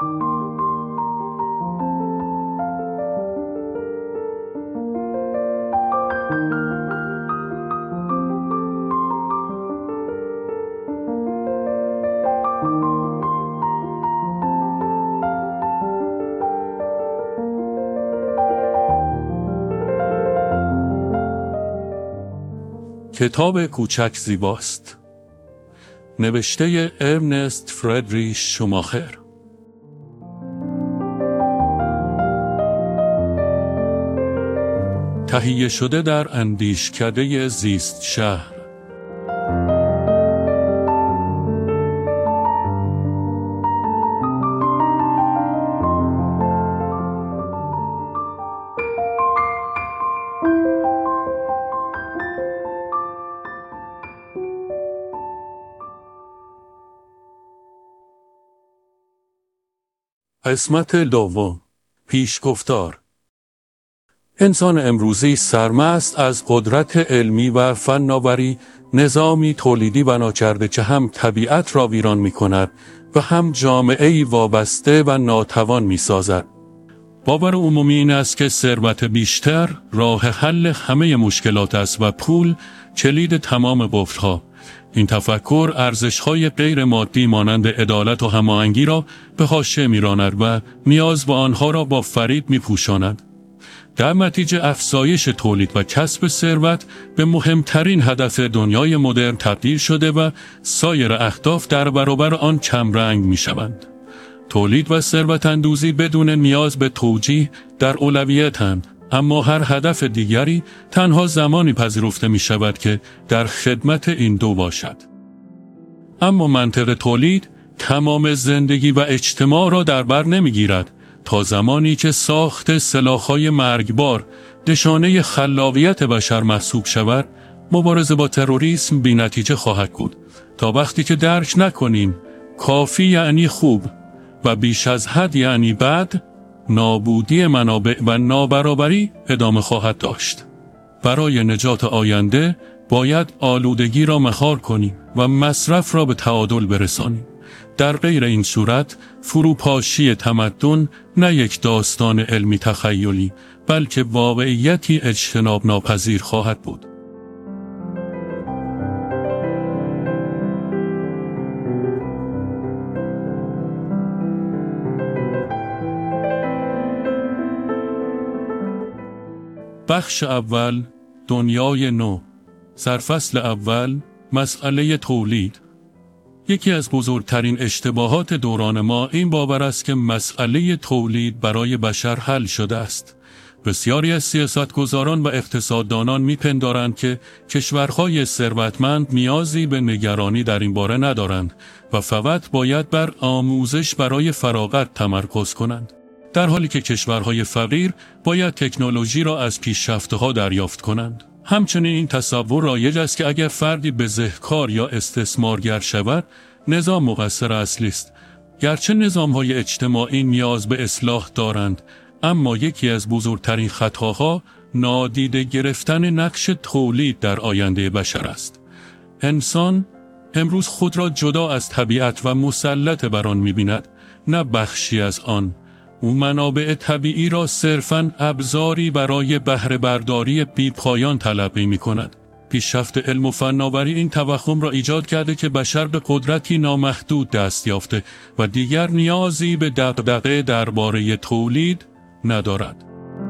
کتاب کوچک زیباست. نوشته ارنست فردریش شوماخر. تهیه شده در اندیشکده زیست شهر. قسمت دوم. پیشگفتار. انسان امروزی سرمست از قدرت علمی و فناوری نظامی تولیدی بنا کرده که هم طبیعت را ویران می کند و هم جامعه‌ای وابسته و ناتوان می سازد. باور عمومی این است که ثروت بیشتر راه حل همه مشکلات است و پول کلید تمام قفل‌ها. این تفکر ارزش‌های غیر مادی مانند عدالت و هماهنگی را به حاشیه می‌راند و نیاز به آنها را با فریب می‌پوشاند. در نتیجه افزایش تولید و کسب ثروت به مهمترین هدف دنیای مدرن تبدیل شده و سایر اهداف در برابر آن کمرنگ می‌شوند. تولید و ثروت‌اندوزی بدون نیاز به توجیه در اولویت‌اند، اما هر هدف دیگری تنها زمانی پذیرفته می شود که در خدمت این دو باشد. اما منطق تولید تمام زندگی و اجتماع را در بر نمی گیرد تا زمانی که ساخت سلاح‌های مرگبار نشانه خلاقیت بشر محسوب شود. مبارزه با تروریسم بی نتیجه خواهد بود تا وقتی که درک نکنیم کافی یعنی خوب و بیش از حد یعنی بد، نابودی منابع و نابرابری ادامه خواهد داشت. برای نجات آینده باید آلودگی را مهار کنیم و مصرف را به تعادل برسانیم. در غیر این صورت فروپاشی تمدن نه یک داستان علمی تخیلی بلکه واقعیتی اجتناب ناپذیر خواهد بود. بخش اول، دنیای نو. سرفصل اول، مسئله تولید. یکی از بزرگترین اشتباهات دوران ما این باور است که مسئله تولید برای بشر حل شده است. بسیاری از سیاستگزاران و اقتصاددانان میپندارند که کشورهای ثروتمند نیازی به نگرانی در این باره ندارند و فقط باید بر آموزش برای فراغت تمرکز کنند، در حالی که کشورهای فقیر باید تکنولوژی را از پیشرفته‌ها دریافت کنند. همچنین این تصور رایج است که اگر فردی بزهکار یا استثمارگر شود، نظام مقصر اصلی است. گرچه نظام‌های اجتماعی نیاز به اصلاح دارند، اما یکی از بزرگترین خطاها نادیده گرفتن نقش تولید در آینده بشر است. انسان امروز خود را جدا از طبیعت و مسلط بر آن می‌بیند، نه بخشی از آن. او منابع طبیعی را صرفاً ابزاری برای بهره برداری بی‌پایان تلقی می‌کند. پیشرفت علم و فناوری این توهم را ایجاد کرده که بشر به قدرتی نامحدود دست یافته و دیگر نیازی به دغدغه درباره تولید ندارد.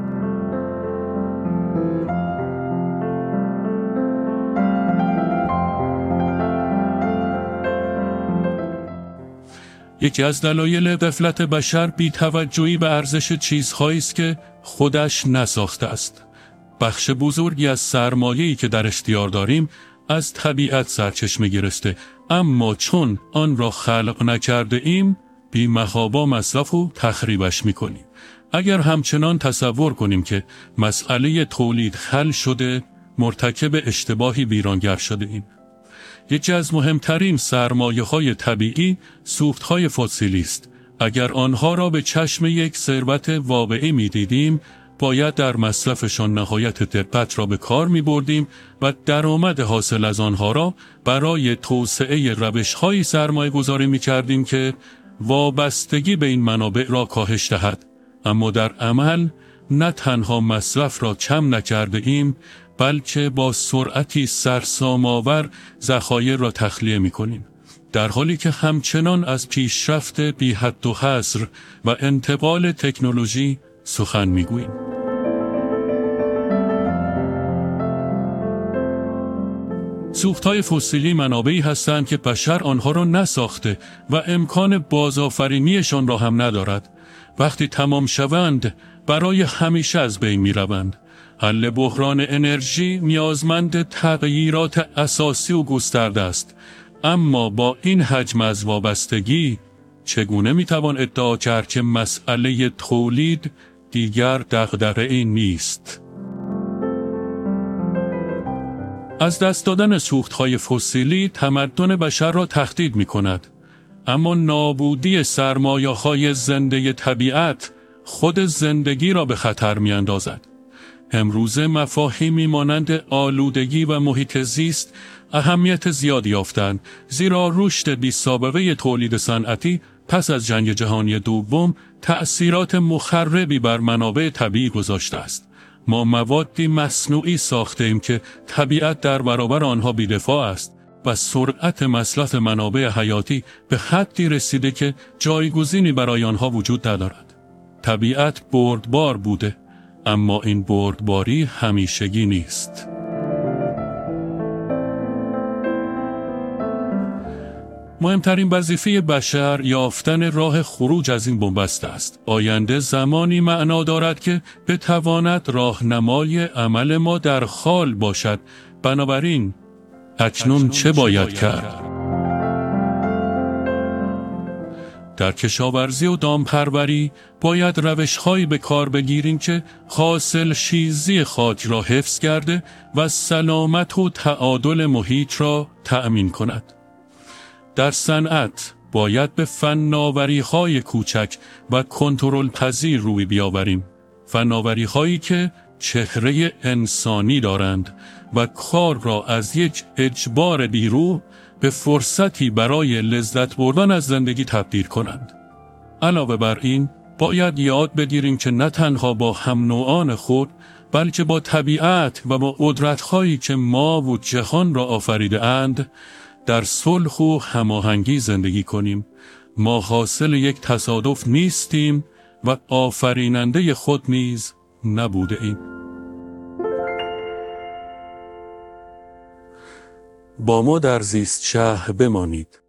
یکی از دلایل غفلت بشر بی‌توجهی به ارزش چیزهایی است که خودش نساخته است. بخش بزرگی از سرمایه‌ای که در اختیار داریم از طبیعت سرچشمه گرفته، اما چون آن را خلق نکرده ایم بی‌محابا مصرف و تخریبش می‌کنیم. اگر همچنان تصور کنیم که مسئله تولید حل شده، مرتکب اشتباهی ویرانگر شده ایم. یکی از مهمترین سرمایه‌های طبیعی سوخت‌های فسیلی است. اگر آنها را به چشم یک ثروت واقعی می‌دیدیم، باید در مصرفشان نهایت دقت را به کار می‌بردیم و درآمد حاصل از آنها را برای توسعه روش‌های سرمایه‌گذاری می‌کردیم که وابستگی به این منابع را کاهش دهد، اما در عمل نه تنها مصرف را کم نکرده ایم، بلکه با سرعتی سرسام‌آور ذخایر را تخلیه می‌کنیم، در حالی که همچنان از پیشرفت بی حد و حصر و انتقال تکنولوژی سخن می‌گوییم. سوخت‌های فسیلی منابعی هستند که بشر آنها را نساخته و امکان بازآفرینیشان را هم ندارد. وقتی تمام شوند برای همیشه از بین می‌روند. حل بحران انرژی نیازمند تغییرات اساسی و گسترده است، اما با این حجم از وابستگی چگونه می‌توان ادعا کرد که مسئله تولید دیگر دغدغه‌ای نیست؟ از دست دادن سوخت‌های فسیلی تمدن بشر را تهدید می‌کند، اما نابودی سرمایه‌های زنده طبیعت خود زندگی را به خطر می‌اندازد. امروزه مفاهیمی مانند آلودگی و محیط زیست اهمیت زیادی یافتند، زیرا رشد بی‌سابقه تولید صنعتی پس از جنگ جهانی دوم تأثیرات مخربی بر منابع طبیعی گذاشته است. ما موادی مصنوعی ساخته‌ایم که طبیعت در برابر آنها بی‌دفاع است و سرعت مصرف منابع حیاتی به حدی رسیده که جایگزینی برای آنها وجود ندارد. طبیعت بردبار بوده، اما این بردباری همیشگی نیست. مهمترین وظیفه بشر یافتن راه خروج از این بنبست است. آینده زمانی معنا دارد که بتواند راهنمای عمل ما در حال باشد. بنابراین اکنون چه باید کرد؟ در کشاورزی و دامپروری باید روش‌هایی به کار بگیریم که حاصل شیزی خاک را حفظ کرده و سلامت و تعادل محیط را تأمین کند. در صنعت باید به فناوری‌های کوچک و کنترل پذیر روی بیاوریم، فناوری‌هایی که چهره انسانی دارند و کار را از یک اجبار بیروح به فرصتی برای لذت بردن از زندگی تبدیل کنند. علاوه بر این باید یاد بگیریم که نه تنها با هم نوعان خود، بلکه با طبیعت و با قدرت‌هایی که ما و جهان را آفریده اند در صلح و هماهنگی زندگی کنیم. ما حاصل یک تصادف نیستیم و آفریننده خود نیز نبوده ایم. با ما در زیست شهر بمانید.